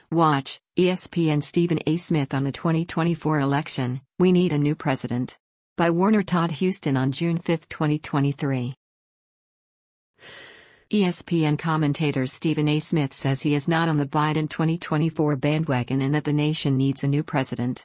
Watch, ESPN Stephen A. Smith on the 2024 election, We Need a New President. By Warner Todd Huston on June 5, 2023. ESPN commentator Stephen A. Smith says he is not on the Biden 2024 bandwagon and that the nation needs a new president.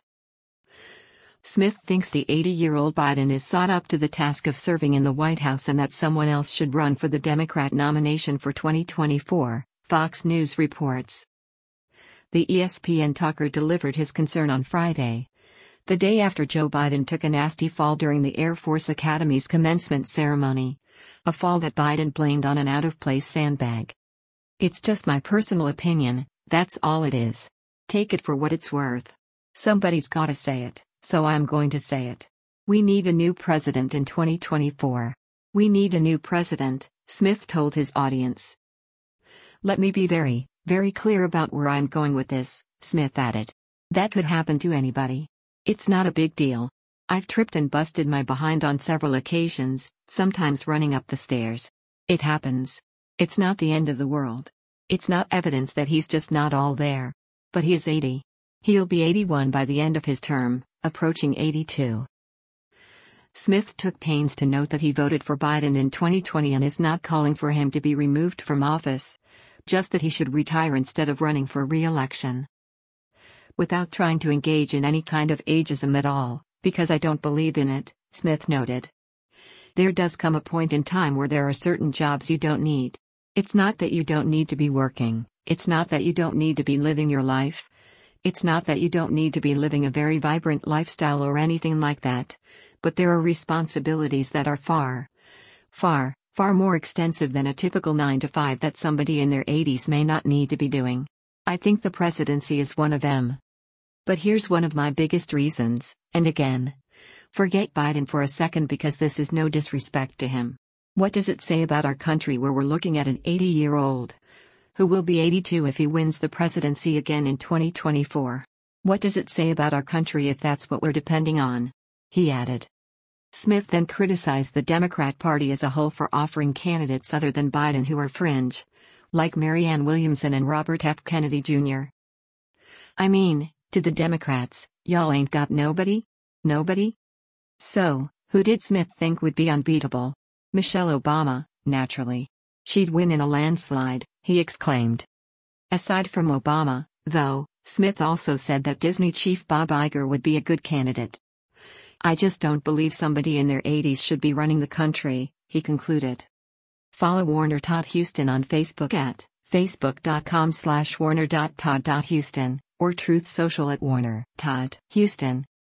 Smith thinks the 80-year-old Biden is sought up to the task of serving in the White House and that someone else should run for the Democrat nomination for 2024, Fox News reports. The ESPN talker delivered his concern on Friday, the day after Joe Biden took a nasty fall during the Air Force Academy's commencement ceremony, a fall that Biden blamed on an out-of-place sandbag. "It's just my personal opinion, that's all it is. Take it for what it's worth. Somebody's gotta say it, so I'm going to say it. We need a new president in 2024. We need a new president," Smith told his audience. "Let me be very clear about where I'm going with this," Smith added. "That could happen to anybody. It's not a big deal. I've tripped and busted my behind on several occasions, sometimes running up the stairs. It happens. It's not the end of the world. It's not evidence that he's just not all there. But he is 80. He'll be 81 by the end of his term, approaching 82. Smith took pains to note that he voted for Biden in 2020 and is not calling for him to be removed from office, just that he should retire instead of running for re-election. "Without trying to engage in any kind of ageism at all, because I don't believe in it," Smith noted. "There does come a point in time where there are certain jobs you don't need. It's not that you don't need to be working, it's not that you don't need to be living your life, it's not that you don't need to be living a very vibrant lifestyle or anything like that, but there are responsibilities that are far more extensive than a typical 9-to-5 that somebody in their 80s may not need to be doing. I think the presidency is one of them. But here's one of my biggest reasons, and again, forget Biden for a second because this is no disrespect to him. What does it say about our country where we're looking at an 80-year-old who will be 82 if he wins the presidency again in 2024? What does it say about our country if that's what we're depending on?" he added. Smith then criticized the Democrat Party as a whole for offering candidates other than Biden who are fringe, like Marianne Williamson and Robert F. Kennedy Jr. "I mean, to the Democrats, y'all ain't got nobody? Nobody? So, who did Smith think would be unbeatable? Michelle Obama, naturally. She'd win in a landslide," he exclaimed. Aside from Obama, though, Smith also said that Disney chief Bob Iger would be a good candidate. "I just don't believe somebody in their 80s should be running the country," he concluded. Follow Warner Todd Huston on Facebook at facebook.com/warner.todd.huston or Truth Social at Warner Todd Huston.